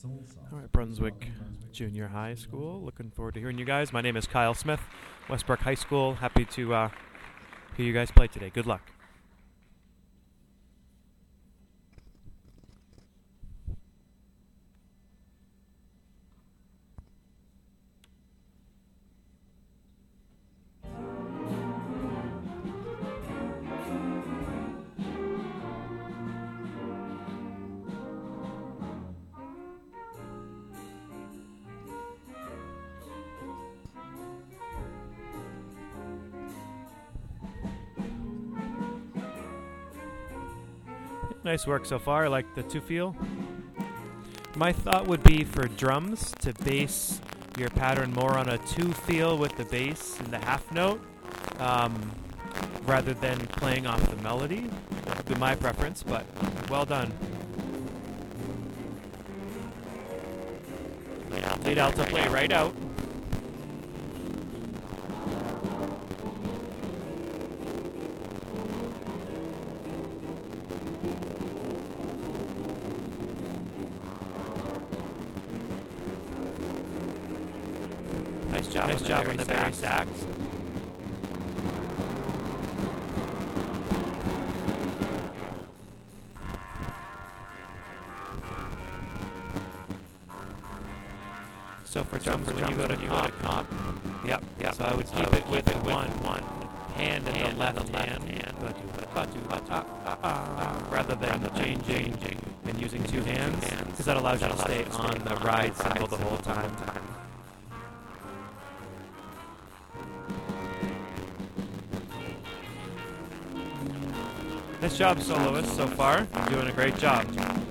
All right, Brunswick Junior High School. Looking forward to hearing you guys. My name is Kyle Smith, Westbrook High School. Happy to hear you guys play today. Good luck. Nice work so far. I like the two feel. My thought would be for drums to base your pattern more on a two feel with the bass and the half note, rather than playing off the melody. That would be my preference, but well done. Lead alto play right out. Nice job on the back sax. So for drums, when you go to comp, yep. So I would keep it with one hand and the left hand, rather than changing and using two hands, because that allows you to stay on the ride cycle the whole time. Nice job, soloist, so far. You're doing a great job.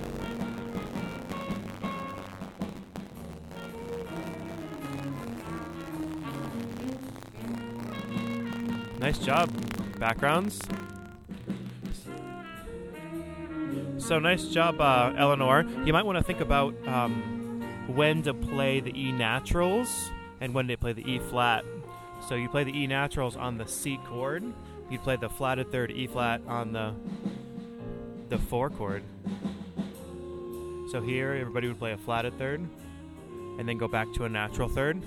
Nice job. Backgrounds. So nice job, Eleanor. You might want to think about when to play the E naturals and when to play the E flat. So you play the E naturals on the C chord. You'd play the flatted third E flat on the 4 chord. So here, everybody would play a flatted third, and then go back to a natural third.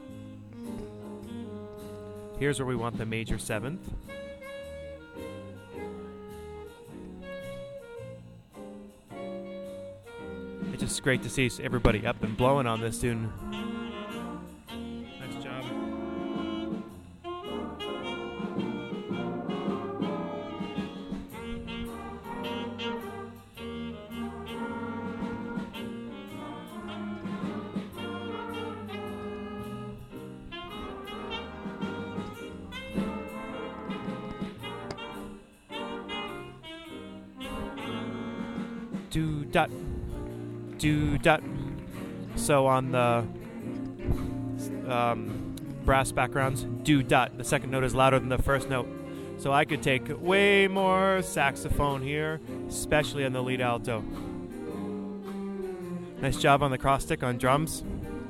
Here's where we want the major 7th. It's just great to see everybody up and blowing on this tune. Nice job. Do dot. So on the brass backgrounds, do dot. The second note is louder than the first note. So I could take way more saxophone here, especially on the lead alto. Nice job on the cross stick on drums.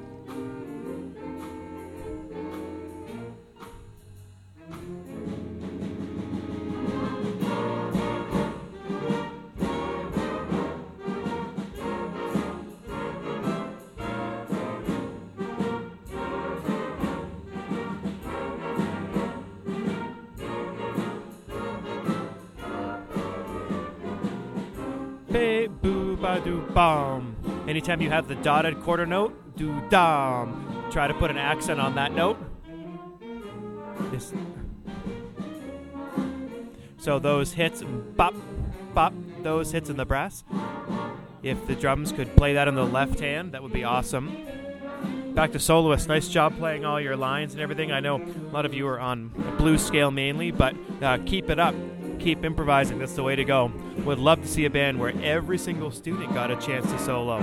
Bum. Anytime you have the dotted quarter note, do dum. Try to put an accent on that note. So those hits, bop, bop, those hits in the brass. If the drums could play that in the left hand, that would be awesome. Back to soloist. Nice job playing all your lines and everything. I know a lot of you are on a blues scale mainly, but keep it up. Keep improvising. That's the way to go. Would love to see a band where every single student got a chance to solo.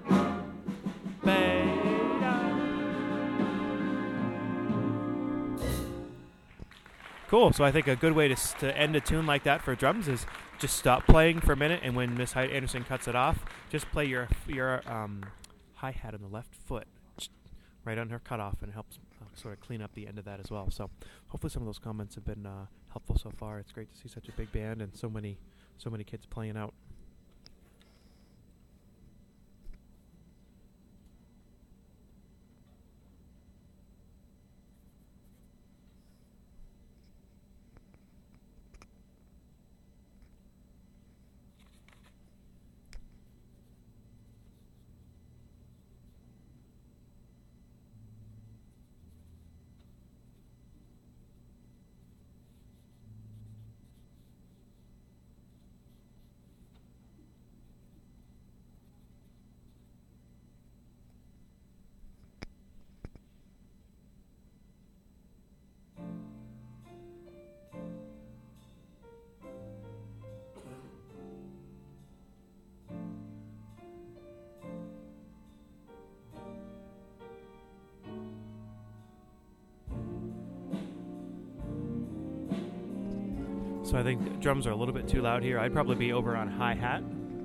Cool. So I think a good way to end a tune like that for drums is just stop playing for a minute, and when Miss Anderson cuts it off, just play your hi-hat on the left foot right on her cutoff, and it helps sort of clean up the end of that as well. So hopefully some of those comments have been helpful so far. It's great to see such a big band and so many kids playing out. So I think drums are a little bit too loud here. I'd probably be over on hi-hat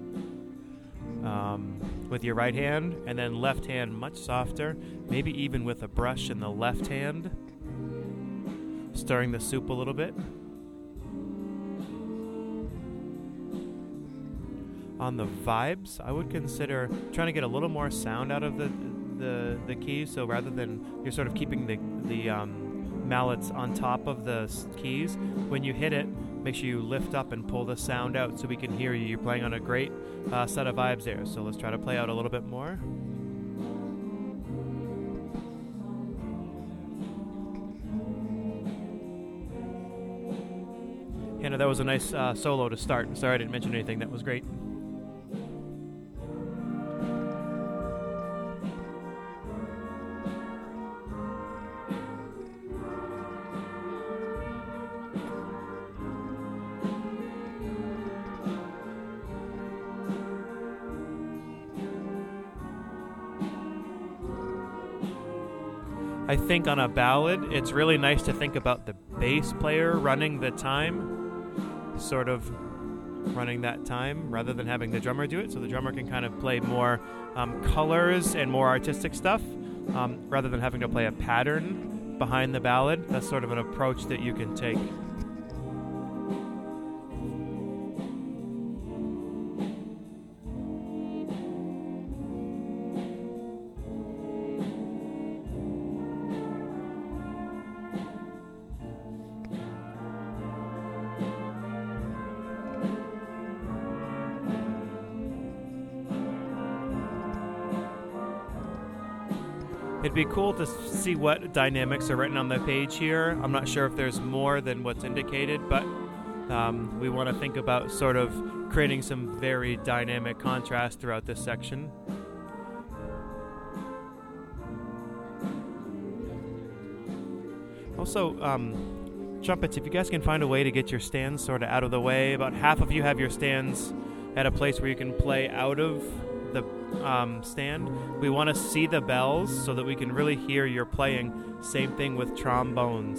with your right hand, and then left hand much softer, maybe even with a brush in the left hand, stirring the soup a little bit. On the vibes, I would consider trying to get a little more sound out of the keys. So rather than you're sort of keeping the mallets on top of the keys, when you hit it, make sure you lift up and pull the sound out so we can hear you. You're playing on a great set of vibes there. So let's try to play out a little bit more. Hannah, that was a nice solo to start. Sorry I didn't mention anything. That was great. I think on a ballad, it's really nice to think about the bass player running the time, sort of running that time, rather than having the drummer do it. So the drummer can kind of play more colors and more artistic stuff, rather than having to play a pattern behind the ballad. That's sort of an approach that you can take. It'd be cool to see what dynamics are written on the page here. I'm not sure if there's more than what's indicated, but we want to think about sort of creating some very dynamic contrast throughout this section. Also, trumpets, if you guys can find a way to get your stands sort of out of the way. About half of you have your stands at a place where you can play out of the stand. We want to see the bells so that we can really hear your playing. Same thing with trombones.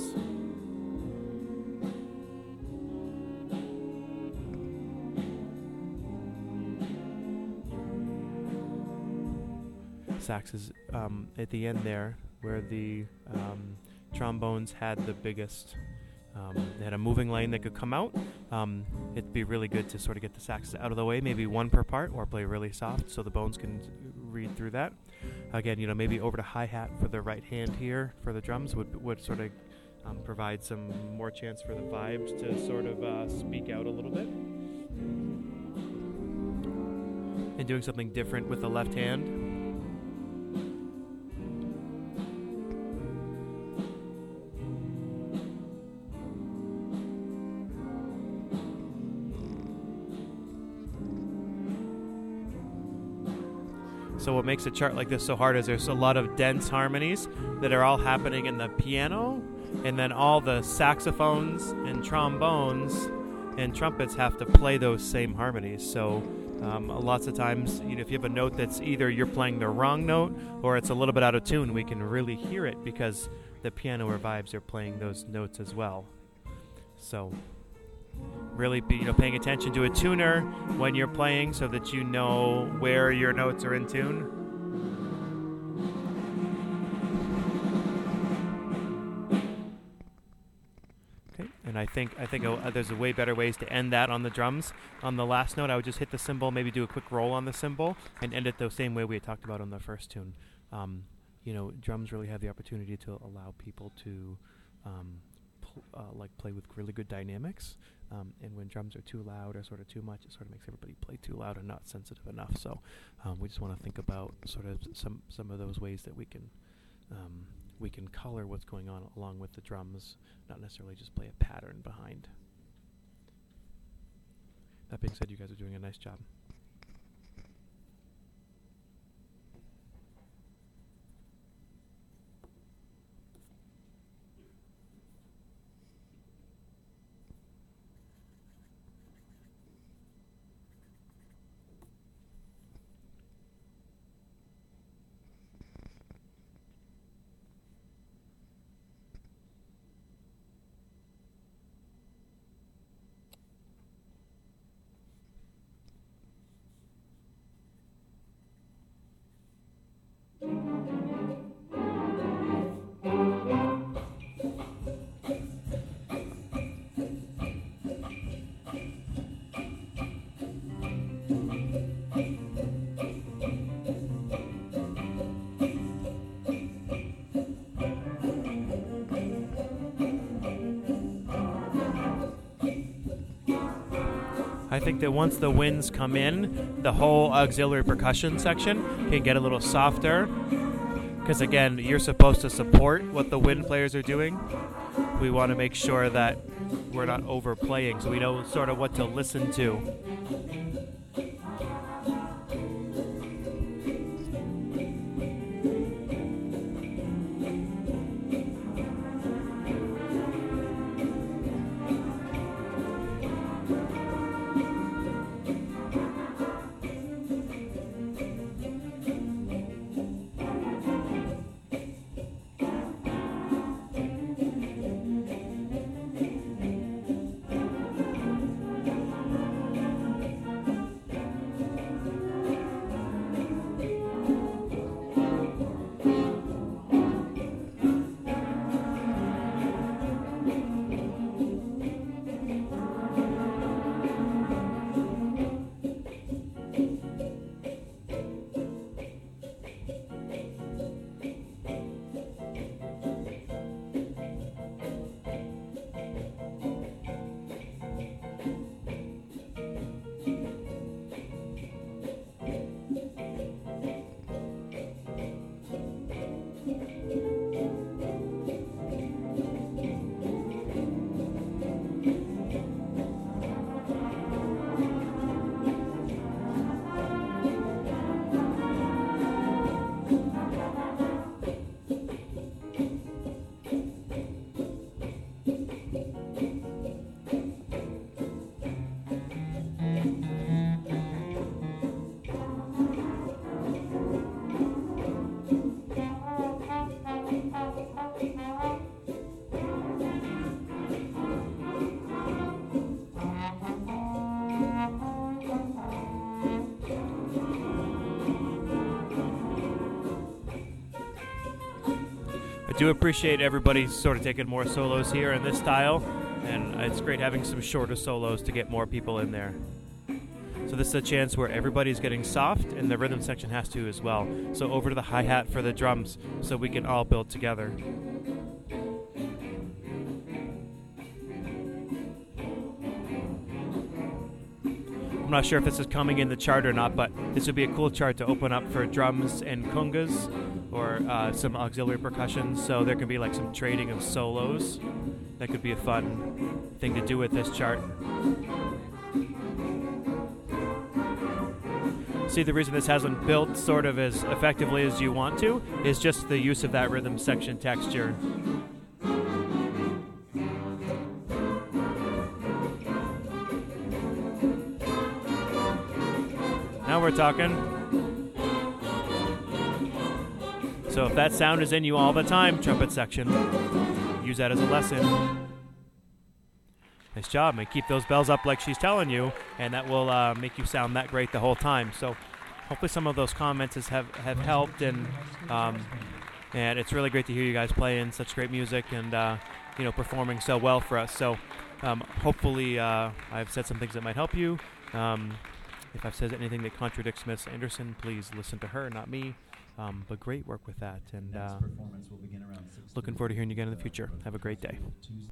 Sax is at the end there where the trombones had the biggest. They had a moving lane that could come out. It'd be really good to sort of get the saxes out of the way, maybe one per part, or play really soft so the bones can read through that. Again, maybe over to hi-hat for the right hand here for the drums would sort of provide some more chance for the vibes to sort of speak out a little bit. And doing something different with the left hand. So what makes a chart like this so hard is there's a lot of dense harmonies that are all happening in the piano, and then all the saxophones and trombones and trumpets have to play those same harmonies. So lots of times, if you have a note that's either you're playing the wrong note or it's a little bit out of tune, we can really hear it because the piano or vibes are playing those notes as well. So really be paying attention to a tuner when you're playing so that you know where your notes are in tune. Okay, and I think there's a way better ways to end that on the drums. On the last note, I would just hit the cymbal, maybe do a quick roll on the cymbal, and end it the same way we had talked about on the first tune. Drums really have the opportunity to allow people to play with really good dynamics. And when drums are too loud or sort of too much, it sort of makes everybody play too loud and not sensitive enough. So we just want to think about sort of some of those ways that we can color what's going on along with the drums, not necessarily just play a pattern behind. That being said, you guys are doing a nice job. I think that once the winds come in, the whole auxiliary percussion section can get a little softer. Because again, you're supposed to support what the wind players are doing. We want to make sure that we're not overplaying, so we know sort of what to listen to. I do appreciate everybody sort of taking more solos here in this style, and it's great having some shorter solos to get more people in there. So this is a chance where everybody's getting soft, and the rhythm section has to as well. So over to the hi-hat for the drums, so we can all build together. I'm not sure if this is coming in the chart or not, but this would be a cool chart to open up for drums and congas, or some auxiliary percussion, so there could be like some trading of solos. That could be a fun thing to do with this chart. See, the reason this hasn't built sort of as effectively as you want to is just the use of that rhythm section texture. Now we're talking. So if that sound is in you all the time, trumpet section, use that as a lesson. Nice job, and keep those bells up like she's telling you, and that will make you sound that great the whole time. So hopefully some of those comments have helped, and it's really great to hear you guys playing such great music and performing so well for us. So hopefully I've said some things that might help you. If I've said anything that contradicts Miss Anderson, please listen to her, not me. But great work with that, and looking forward to hearing you again in the future. Have a great day.